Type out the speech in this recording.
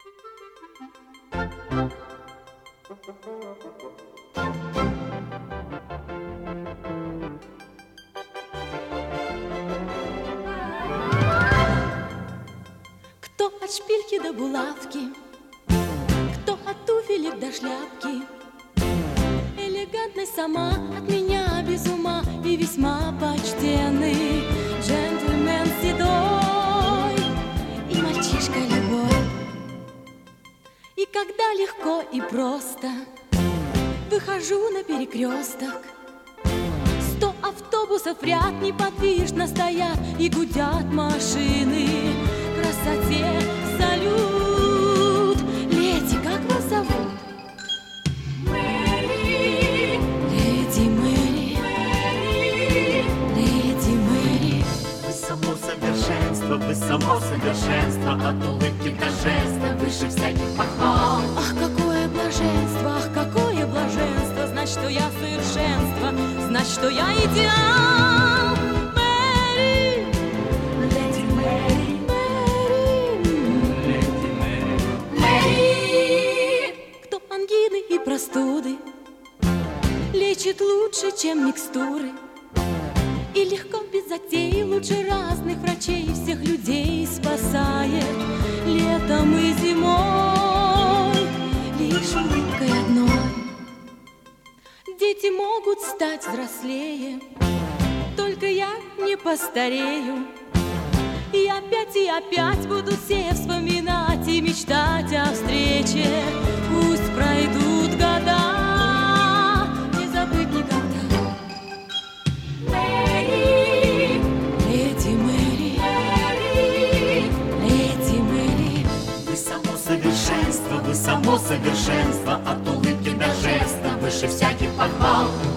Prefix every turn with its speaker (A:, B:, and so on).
A: Кто от шпильки до булавки, кто от туфелек до шляпки, элегантность сама от меня без ума и весьма почтенный джентльмен седой и мальчишка любой. И когда легко и просто выхожу на перекресток, 100 автобусов в ряд неподвижно стоят и гудят машины. Красоте салют. Леди, как вас зовут?
B: Мэри.
A: Леди Мэри.
B: Мэри.
A: Леди Мэри.
C: Вы само совершенство, от улыбки до жеста, выше всяких похвал.
A: Ах, какое блаженство, ах, какое блаженство. Знать, что я совершенство, знать, что я идеал. Мэри.
B: Леди Мэри.
C: Леди Мэри.
B: Мэри.
A: Кто ангины и простуды лечит лучше, чем микстуры, и легко, без затей, лучше разных врачей всех людей спасает летом и зимой лишь улыбкой одной. Дети могут стать взрослее, только я не постарею. И опять будут все вспоминать и мечтать о встрече. Пусть пройдут года, не забыть никогда.
B: Мэри.
A: Леди Мэри.
B: Мэри.
A: Леди Мэри.
C: Вы само совершенство, от улыбки до жеста, выше всяких похвал.